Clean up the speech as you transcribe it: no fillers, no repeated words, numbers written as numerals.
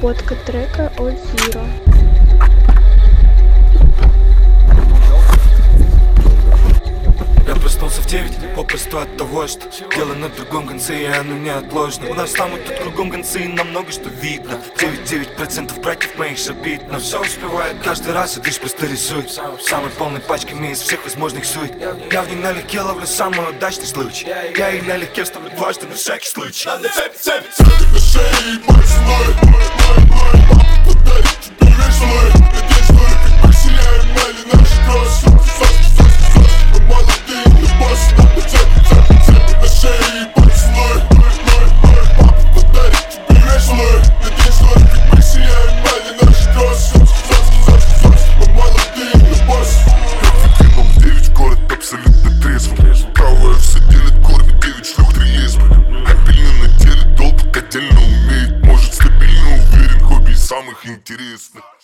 Обработка трека от Zero. Я проснулся в 9, попросту от того, что дело на другом конце, и оно неотложно. У нас там и тут кругом концы, и нам много что видно. 99% братьев моих шабит, но все успевает каждый раз, и лишь просто рисует самой полной пачками из всех возможных сует. Я в ней налегке ловлю самый удачный случай. Я и налегке вставлю дважды на всякий случай. Цепи на шее, ебать злой. Папа подарит тебе весело. Надеюсь, что как Максиля и Мали наши кроссы. Мы молодые, не боссы, надо цепи на шее, ебать злой. Папа подарит тебе весело. Надеюсь, что как Максиля и Мали наши кроссы. Мы молодые, не боссы. Я в любом 9, город абсолютно трезвым. Правая все делит корни, 9 шлюх триизм. Обильно на теле долг, отдельно умеет. Может стабильно уверен, хобби из самых интересных.